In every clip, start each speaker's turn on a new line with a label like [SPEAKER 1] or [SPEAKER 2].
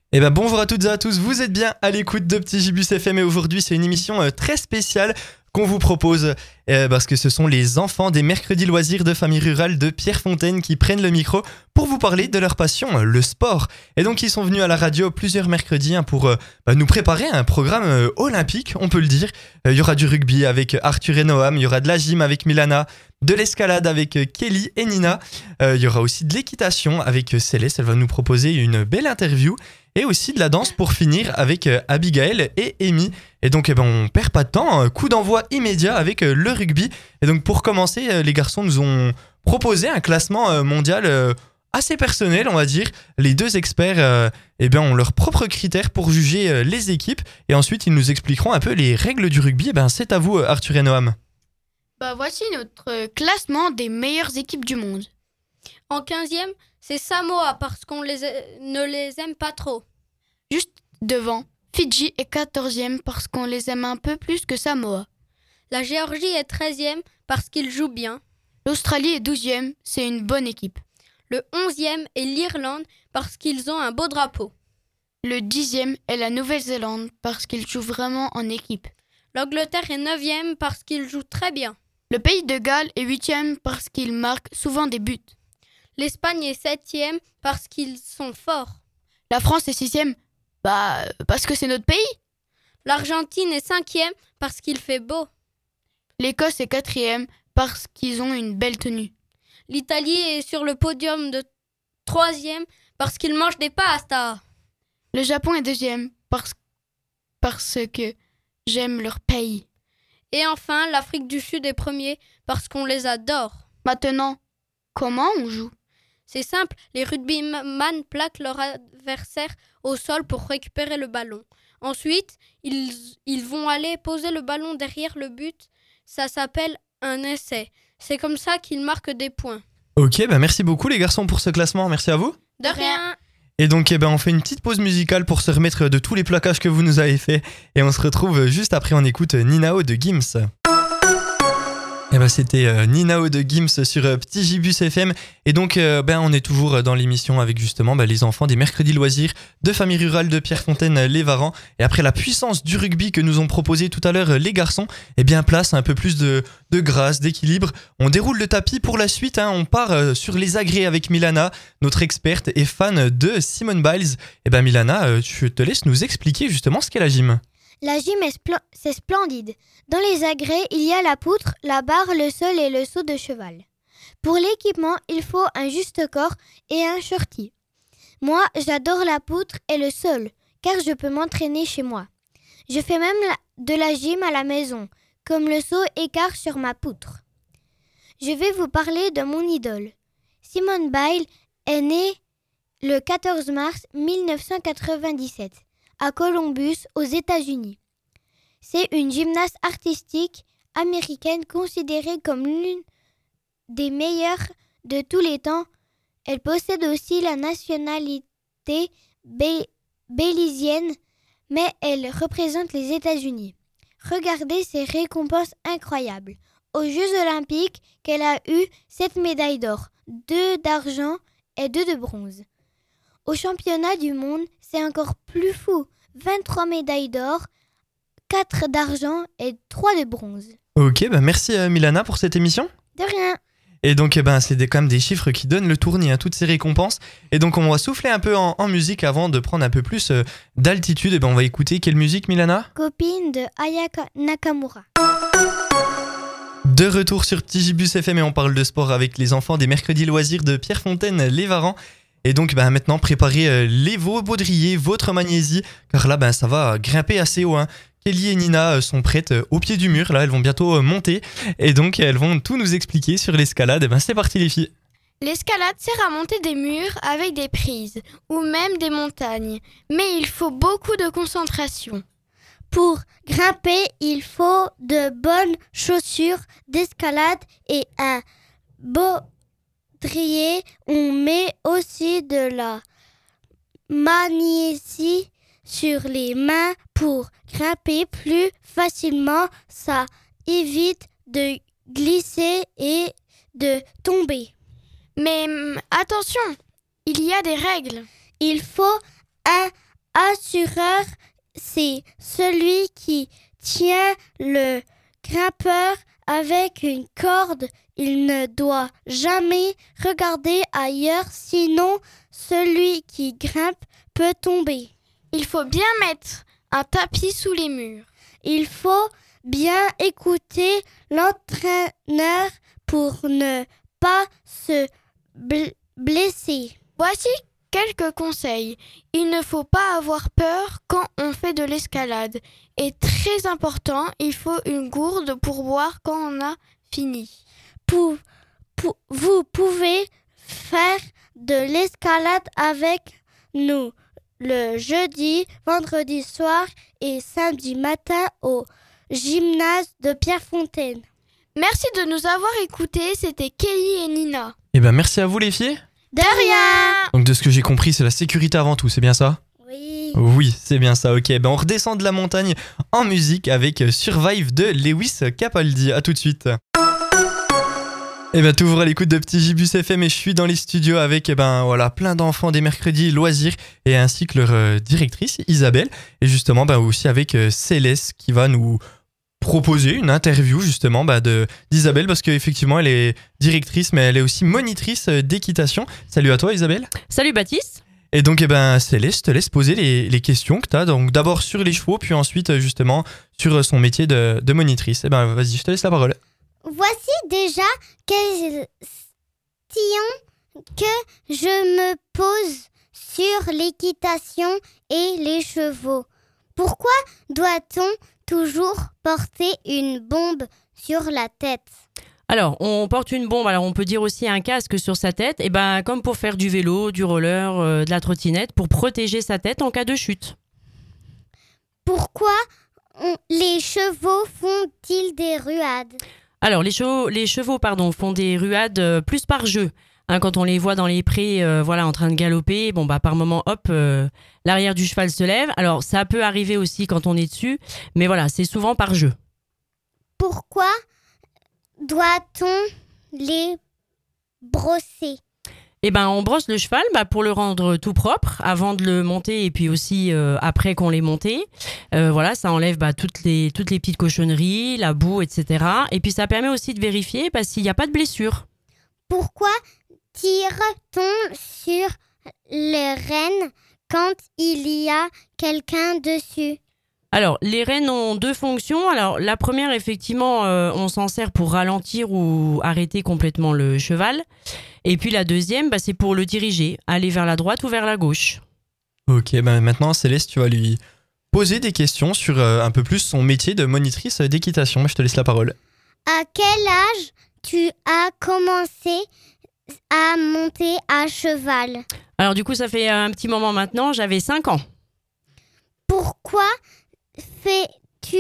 [SPEAKER 1] Eh ben bonjour à toutes et à tous, vous êtes bien à l'écoute de Petit Gibus FM et aujourd'hui c'est une émission très spéciale qu'on vous propose parce que ce sont les enfants des mercredis loisirs de famille rurale de Pierrefontaine qui prennent le micro pour vous parler de leur passion, le sport. Et donc ils sont venus à la radio plusieurs mercredis pour nous préparer un programme olympique, on peut le dire. Il y aura du rugby avec Arthur et Noam, il y aura de la gym avec Milana, de l'escalade avec Kelly et Nina. Il y aura aussi de l'équitation avec Céleste, elle va nous proposer une belle interview. Et aussi de la danse pour finir avec Abigail et Amy. Et donc on perd pas de temps, coup d'envoi immédiat avec le rugby. Et donc pour commencer, les garçons nous ont proposé un classement mondial assez personnel, on va dire. Les deux experts ont leurs propres critères pour juger les équipes. Et ensuite ils nous expliqueront un peu les règles du rugby. C'est à vous Arthur et Noam.
[SPEAKER 2] Voici notre classement des meilleures équipes du monde.
[SPEAKER 3] En 15e, c'est Samoa parce qu'on ne les aime pas trop.
[SPEAKER 2] Juste devant, Fidji est 14e parce qu'on les aime un peu plus que Samoa.
[SPEAKER 3] La Géorgie est 13e parce qu'ils jouent bien.
[SPEAKER 2] L'Australie est 12e, c'est une bonne équipe.
[SPEAKER 3] Le 11e est l'Irlande parce qu'ils ont un beau drapeau.
[SPEAKER 2] Le 10e est la Nouvelle-Zélande parce qu'ils jouent vraiment en équipe.
[SPEAKER 3] L'Angleterre est 9e parce qu'ils jouent très bien.
[SPEAKER 2] Le Pays de Galles est 8e parce qu'ils marquent souvent des buts.
[SPEAKER 3] L'Espagne est 7e parce qu'ils sont forts.
[SPEAKER 2] La France est 6e, parce que c'est notre pays.
[SPEAKER 3] L'Argentine est 5e parce qu'il fait beau.
[SPEAKER 2] L'Écosse est 4e parce qu'ils ont une belle tenue.
[SPEAKER 3] L'Italie est sur le podium de 3e parce qu'ils mangent des pastas.
[SPEAKER 2] Le Japon est 2e parce que j'aime leur pays.
[SPEAKER 3] Et enfin, l'Afrique du Sud est premier parce qu'on les adore.
[SPEAKER 2] Maintenant, comment on joue ?
[SPEAKER 3] C'est simple, les rugbyman plaquent leur adversaire au sol pour récupérer le ballon. Ensuite, ils vont aller poser le ballon derrière le but. Ça s'appelle un essai. C'est comme ça qu'ils marquent des points.
[SPEAKER 1] Ok, merci beaucoup les garçons pour ce classement, merci à vous.
[SPEAKER 3] De rien.
[SPEAKER 1] Et donc on fait une petite pause musicale pour se remettre de tous les plaquages que vous nous avez fait. Et on se retrouve juste après, on écoute Ninao de Gims. C'était Ninao de Gims sur Petit Gibus FM. Et donc on est toujours dans l'émission avec justement les enfants des mercredis loisirs de famille rurale de Pierrefontaine-les-Varans. Et après la puissance du rugby que nous ont proposé tout à l'heure les garçons, place un peu plus de grâce, d'équilibre. On déroule le tapis pour la suite, on part sur les agrès avec Milana, notre experte et fan de Simone Biles. Milana, je te laisse nous expliquer justement ce qu'est la gym.
[SPEAKER 4] La gym c'est splendide. Dans les agrès, il y a la poutre, la barre, le sol et le saut de cheval. Pour l'équipement, il faut un juste corps et un shorty. Moi, j'adore la poutre et le sol, car je peux m'entraîner chez moi. Je fais même de la gym à la maison, comme le saut écart sur ma poutre. Je vais vous parler de mon idole. Simone Biles est née le 14 mars 1997. À Columbus, aux États-Unis. C'est une gymnaste artistique américaine considérée comme l'une des meilleures de tous les temps. Elle possède aussi la nationalité bélizienne, mais elle représente les États-Unis. Regardez ses récompenses incroyables. Aux Jeux Olympiques, qu'elle a eu 7 médailles d'or, 2 d'argent et 2 de bronze. Au championnat du monde, c'est encore plus fou. 23 médailles d'or, 4 d'argent et 3 de bronze.
[SPEAKER 1] Ok, merci Milana pour cette émission.
[SPEAKER 4] De rien.
[SPEAKER 1] Et donc c'est quand même des chiffres qui donnent le tournis, toutes ces récompenses. Et donc on va souffler un peu en musique avant de prendre un peu plus d'altitude. Et on va écouter quelle musique, Milana ?
[SPEAKER 4] Copine de Ayaka Nakamura.
[SPEAKER 1] De retour sur Petit Gibus FM et on parle de sport avec les enfants des mercredis loisirs de Pierrefontaine-les-Varans. Et donc maintenant, préparez vos baudriers, votre magnésie, car là, ça va grimper assez haut. Kelly et Nina sont prêtes au pied du mur, là, elles vont bientôt monter. Et donc, elles vont tout nous expliquer sur l'escalade. C'est parti les filles.
[SPEAKER 2] L'escalade sert à monter des murs avec des prises, ou même des montagnes. Mais il faut beaucoup de concentration.
[SPEAKER 4] Pour grimper, il faut de bonnes chaussures d'escalade et un baudrier. On met aussi de la magnésie sur les mains pour grimper plus facilement. Ça évite de glisser et de tomber.
[SPEAKER 2] Mais attention, il y a des règles.
[SPEAKER 4] Il faut un assureur, c'est celui qui tient le grimpeur avec une corde. Il ne doit jamais regarder ailleurs, sinon celui qui grimpe peut tomber.
[SPEAKER 2] Il faut bien mettre un tapis sous les murs.
[SPEAKER 4] Il faut bien écouter l'entraîneur pour ne pas se blesser.
[SPEAKER 2] Voici quelques conseils. Il ne faut pas avoir peur quand on fait de l'escalade. Et très important, il faut une gourde pour boire quand on a fini.
[SPEAKER 4] Vous pouvez faire de l'escalade avec nous le jeudi, vendredi soir et samedi matin au gymnase de Pierrefontaine.
[SPEAKER 2] Merci de nous avoir écoutés, c'était Kelly et Nina.
[SPEAKER 1] Eh ben merci à vous les filles.
[SPEAKER 4] De rien.
[SPEAKER 1] Donc de ce que j'ai compris, c'est la sécurité avant tout, c'est bien ça ?
[SPEAKER 4] Oui.
[SPEAKER 1] Oui, c'est bien ça, ok. Ben on redescend de la montagne en musique avec Survive de Lewis Capaldi. À tout de suite. Et ben toujours à l'écoute de Petit Gibus FM et je suis dans les studios avec plein d'enfants des mercredis loisirs et ainsi que leur directrice Isabelle et justement aussi avec Céleste qui va nous proposer une interview justement d'Isabelle parce qu'effectivement elle est directrice mais elle est aussi monitrice d'équitation. Salut à toi Isabelle.
[SPEAKER 5] Salut Baptiste.
[SPEAKER 1] Et donc Céleste, je te laisse poser les questions que tu as, donc d'abord sur les chevaux puis ensuite justement sur son métier de monitrice. Et ben vas-y, je te laisse la parole.
[SPEAKER 4] Voici déjà question que je me pose sur l'équitation et les chevaux. Pourquoi doit-on toujours porter une bombe sur la tête ?
[SPEAKER 5] Alors, on porte une bombe, alors on peut dire aussi un casque sur sa tête, et comme pour faire du vélo, du roller, de la trottinette, pour protéger sa tête en cas de chute.
[SPEAKER 4] Pourquoi les chevaux font-ils des ruades ?
[SPEAKER 5] Alors, les chevaux font des ruades plus par jeu. Quand on les voit dans les prés en train de galoper, par moment, hop, l'arrière du cheval se lève. Alors, ça peut arriver aussi quand on est dessus, mais voilà, c'est souvent par jeu.
[SPEAKER 4] Pourquoi doit-on les brosser ?
[SPEAKER 5] On brosse le cheval pour le rendre tout propre avant de le monter et puis aussi après qu'on l'ait monté. Ça enlève toutes les petites cochonneries, la boue, etc. Et puis ça permet aussi de vérifier s'il n'y a pas de blessure.
[SPEAKER 4] Pourquoi tire-t-on sur les rênes quand il y a quelqu'un dessus ?
[SPEAKER 5] Alors, les rênes ont deux fonctions. Alors, la première, effectivement, on s'en sert pour ralentir ou arrêter complètement le cheval. Et puis la deuxième, c'est pour le diriger, aller vers la droite ou vers la gauche. Ok,
[SPEAKER 1] maintenant, Céleste, tu vas lui poser des questions sur un peu plus son métier de monitrice d'équitation. Je te laisse la parole.
[SPEAKER 4] À quel âge tu as commencé à monter à cheval ?
[SPEAKER 5] Alors, du coup, ça fait un petit moment maintenant, j'avais 5 ans.
[SPEAKER 4] Pourquoi fais-tu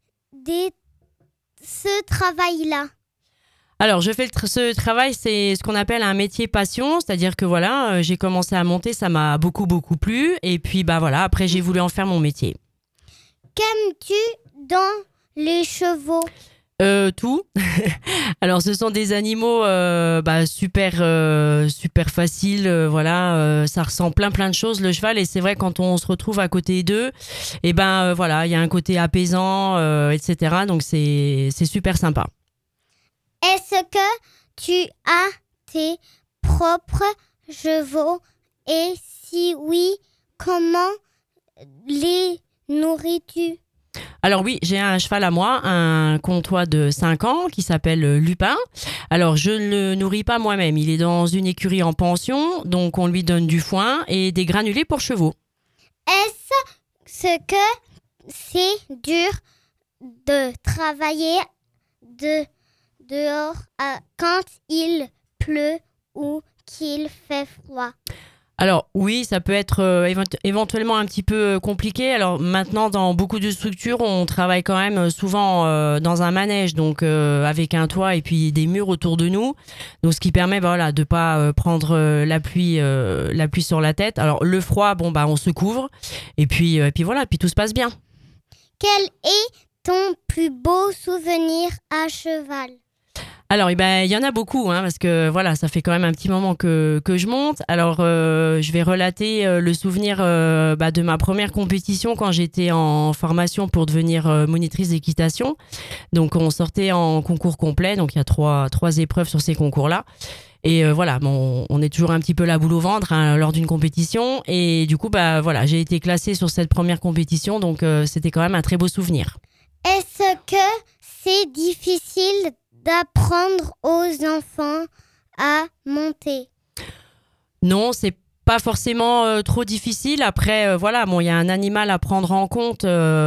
[SPEAKER 4] ce travail-là ?
[SPEAKER 5] Alors, je fais ce travail, c'est ce qu'on appelle un métier passion, c'est-à-dire que j'ai commencé à monter, ça m'a beaucoup, beaucoup plu, et puis après j'ai voulu en faire mon métier.
[SPEAKER 4] Qu'aimes-tu dans les chevaux ?
[SPEAKER 5] Tout. Alors, ce sont des animaux super faciles. Ça ressent plein de choses, le cheval. Et c'est vrai, quand on se retrouve à côté d'eux, il y a un côté apaisant, etc. Donc, c'est super sympa.
[SPEAKER 4] Est-ce que tu as tes propres chevaux? Et si oui, comment les nourris-tu?
[SPEAKER 5] Alors oui, j'ai un cheval à moi, un comtois de 5 ans qui s'appelle Lupin. Alors je ne le nourris pas moi-même, il est dans une écurie en pension, donc on lui donne du foin et des granulés pour chevaux.
[SPEAKER 4] Est-ce que c'est dur de travailler dehors quand il pleut ou qu'il fait froid?
[SPEAKER 5] Alors oui, ça peut être éventuellement un petit peu compliqué. Alors maintenant, dans beaucoup de structures, on travaille quand même souvent dans un manège, donc avec un toit et puis des murs autour de nous. Donc ce qui permet de pas prendre la pluie sur la tête. Alors le froid, on se couvre et puis tout se passe bien.
[SPEAKER 4] Quel est ton plus beau souvenir à cheval?
[SPEAKER 5] Alors, il y en a beaucoup, parce que voilà, ça fait quand même un petit moment que je monte. Alors, je vais relater le souvenir de ma première compétition quand j'étais en formation pour devenir monitrice d'équitation. Donc, on sortait en concours complet. Donc, il y a trois épreuves sur ces concours-là. Et voilà, on est toujours un petit peu la boule au ventre lors d'une compétition. Et du coup, j'ai été classée sur cette première compétition. Donc, c'était quand même un très beau souvenir.
[SPEAKER 4] Est-ce que c'est difficile d'apprendre aux enfants à monter?
[SPEAKER 5] Non, c'est pas forcément trop difficile. Après, il y a un animal à prendre en compte,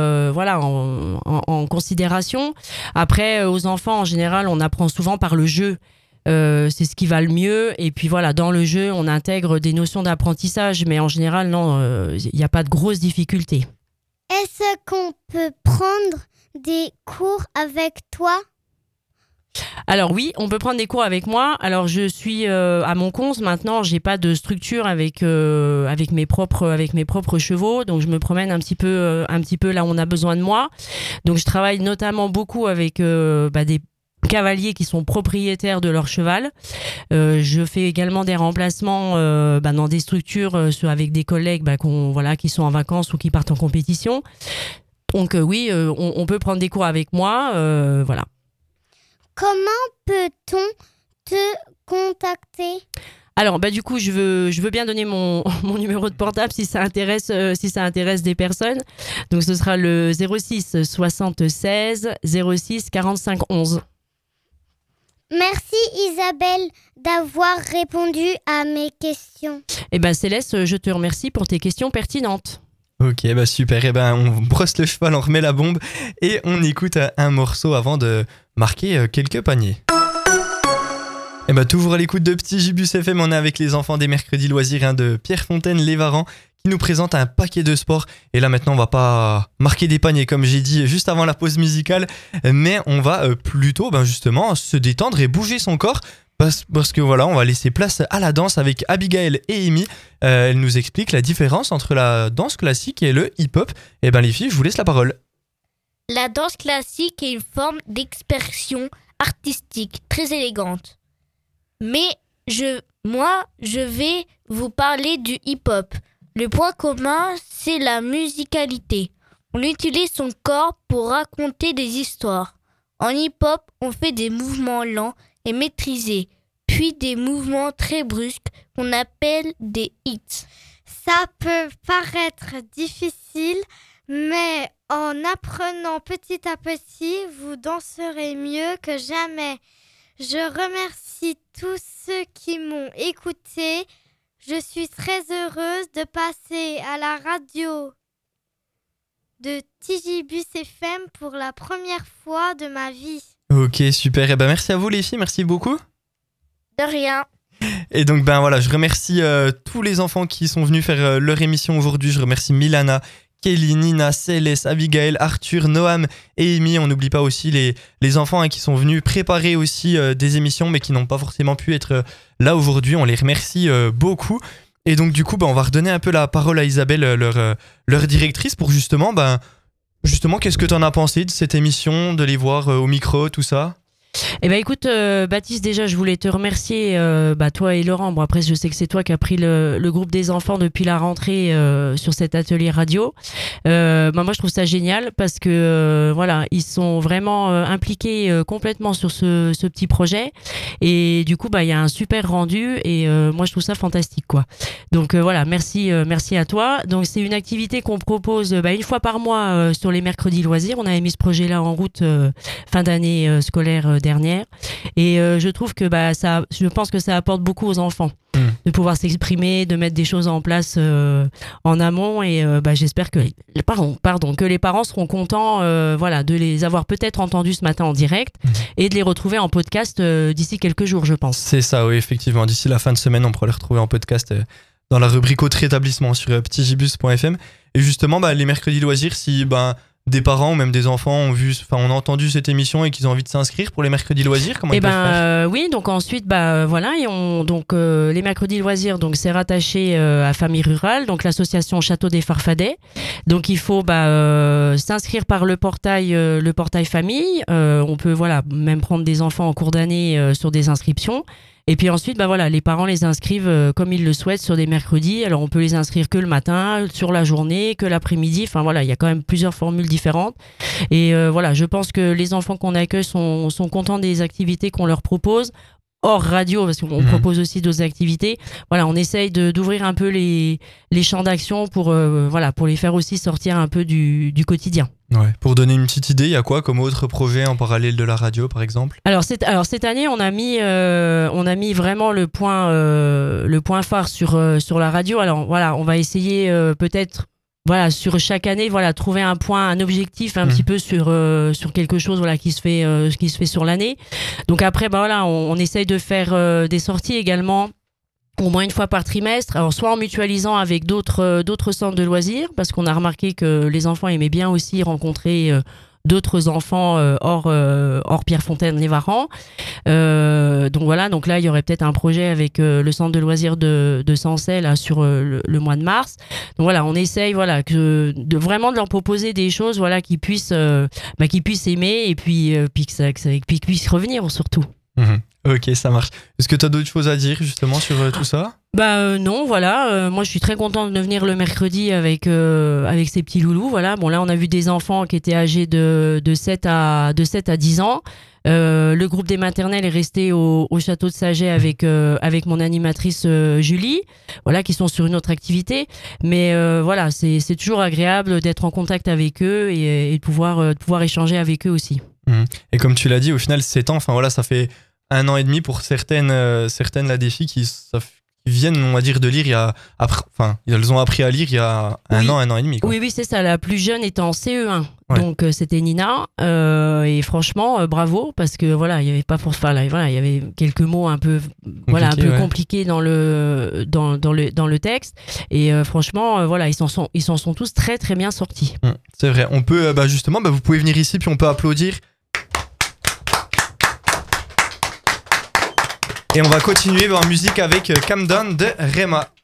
[SPEAKER 5] en considération. Après, aux enfants, en général, on apprend souvent par le jeu. C'est ce qui va le mieux. Et puis voilà, dans le jeu, on intègre des notions d'apprentissage. Mais en général, non, il n'y a pas de grosses difficultés.
[SPEAKER 4] Est-ce qu'on peut prendre des cours avec toi?
[SPEAKER 5] Alors oui, on peut prendre des cours avec moi. Alors je suis à mon compte maintenant, j'ai pas de structure avec mes propres chevaux, donc je me promène un petit peu là où on a besoin de moi. Donc je travaille notamment beaucoup avec des cavaliers qui sont propriétaires de leur cheval. Je fais également des remplacements dans des structures avec des collègues qui sont en vacances ou qui partent en compétition. Donc oui, on peut prendre des cours avec moi, voilà.
[SPEAKER 4] Comment peut-on te contacter?
[SPEAKER 5] Alors, du coup, je veux bien donner mon numéro de portable si ça intéresse des personnes. Donc, ce sera le 06 76 06 45 11.
[SPEAKER 4] Merci Isabelle d'avoir répondu à mes questions.
[SPEAKER 5] Céleste, je te remercie pour tes questions pertinentes.
[SPEAKER 1] Ok, super. On brosse le cheval, on remet la bombe et on écoute un morceau avant de marquer quelques paniers. Toujours à l'écoute de Petit Gibus FM, on est avec les enfants des mercredis loisirs de Pierrefontaine-les-Varans qui nous présentent un paquet de sports. Et là maintenant, on va pas marquer des paniers comme j'ai dit juste avant la pause musicale, mais on va plutôt justement se détendre et bouger son corps. Parce que voilà, on va laisser place à la danse avec Abigail et Amy. Elles nous expliquent la différence entre la danse classique et le hip-hop. Les filles, je vous laisse la parole.
[SPEAKER 6] La danse classique est une forme d'expression artistique très élégante. Mais je vais vous parler du hip-hop. Le point commun, c'est la musicalité. On utilise son corps pour raconter des histoires. En hip-hop, on fait des mouvements lents et maîtrisés, puis des mouvements très brusques qu'on appelle des hits.
[SPEAKER 7] Ça peut paraître difficile, mais en apprenant petit à petit, vous danserez mieux que jamais. Je remercie tous ceux qui m'ont écouté. Je suis très heureuse de passer à la radio de Tigibus FM pour la première fois de ma vie.
[SPEAKER 1] Ok, super. Merci à vous les filles, merci beaucoup.
[SPEAKER 6] De rien.
[SPEAKER 1] Et donc je remercie tous les enfants qui sont venus faire leur émission aujourd'hui. Je remercie Milana, Kelly, Nina, Céleste, Abigail, Arthur, Noam et Amy. On n'oublie pas aussi les enfants qui sont venus préparer aussi des émissions mais qui n'ont pas forcément pu être là aujourd'hui. On les remercie beaucoup. Et donc du coup on va redonner un peu la parole à Isabelle, leur directrice, pour justement, qu'est-ce que tu en as pensé de cette émission, de les voir au micro, tout ça?
[SPEAKER 5] Écoute, Baptiste, déjà je voulais te remercier, toi et Laurent. Bon, après je sais que c'est toi qui as pris le groupe des enfants depuis la rentrée sur cet atelier radio. Moi je trouve ça génial parce que ils sont vraiment impliqués complètement sur ce petit projet, et du coup il y a un super rendu, et moi je trouve ça fantastique quoi. Donc merci à toi. Donc c'est une activité qu'on propose une fois par mois sur les mercredis loisirs. On avait mis ce projet là en route fin d'année scolaire dernière, et je trouve que je pense que ça apporte beaucoup aux enfants de pouvoir s'exprimer, de mettre des choses en place en amont, et j'espère que les parents seront contents de les avoir peut-être entendus ce matin en direct et de les retrouver en podcast d'ici quelques jours, je pense.
[SPEAKER 1] C'est ça, oui, effectivement, d'ici la fin de semaine on pourra les retrouver en podcast dans la rubrique autre établissement sur petitgibus.fm. Et justement les mercredis loisirs, si des parents ou même des enfants ont entendu cette émission et qu'ils ont envie de s'inscrire pour les mercredis loisirs, comment ils peuvent faire?
[SPEAKER 5] Oui, donc ensuite voilà, les mercredis loisirs, donc c'est rattaché à Famille Rurale, donc l'association Château des Farfadets. Donc il faut s'inscrire par le portail famille. On peut même prendre des enfants en cours d'année sur des inscriptions. Et puis ensuite, les parents les inscrivent comme ils le souhaitent sur des mercredis. Alors on peut les inscrire que le matin, sur la journée, que l'après-midi. Enfin il y a quand même plusieurs formules différentes. Et je pense que les enfants qu'on accueille sont contents des activités qu'on leur propose. Hors radio, parce qu'on propose aussi d'autres activités. On essaye d'ouvrir un peu les champs d'action pour les faire aussi sortir un peu du quotidien.
[SPEAKER 1] Ouais. Pour donner une petite idée, il y a quoi comme autre projet en parallèle de la radio, par exemple? Alors
[SPEAKER 5] cette année, on a mis vraiment le point phare sur la radio. Alors on va essayer peut-être sur chaque année, trouver un objectif un petit peu sur quelque chose qui se fait sur l'année. Donc après on essaye de faire des sorties également au moins une fois par trimestre, alors soit en mutualisant avec d'autres centres de loisirs, parce qu'on a remarqué que les enfants aimaient bien aussi rencontrer d'autres enfants hors Pierrefontaine-les-Varans. Donc là il y aurait peut-être un projet avec le centre de loisirs de Sancey là sur le mois de mars. Donc on essaye vraiment de leur proposer des choses qu'ils puissent aimer et puis qu'ils puissent revenir surtout.
[SPEAKER 1] Ok, ça marche. Est-ce que tu as d'autres choses à dire justement sur tout ça?
[SPEAKER 5] Non, moi je suis très contente de venir le mercredi avec ces petits loulous. Là on a vu des enfants qui étaient âgés de 7 à 10 ans. Le groupe des maternelles est resté au château de Saget avec mon animatrice Julie, qui sont sur une autre activité. Mais c'est toujours agréable d'être en contact avec eux et de pouvoir échanger avec eux aussi.
[SPEAKER 1] Et comme tu l'as dit, au final 7 ans, ça fait 1 an et demi pour certaines là, des filles qui viennent, on va dire, de lire elles ont appris à lire il y a un an et demi, quoi.
[SPEAKER 5] Oui, c'est ça. La plus jeune était en CE1. Ouais. Donc c'était Nina et franchement bravo, parce que il y avait pas pour il y avait quelques mots un peu compliqués dans le texte et franchement ils s'en sont tous très très bien sortis.
[SPEAKER 1] C'est vrai. On peut justement vous pouvez venir ici puis on peut applaudir. Et on va continuer en musique avec Calm Down de Rema.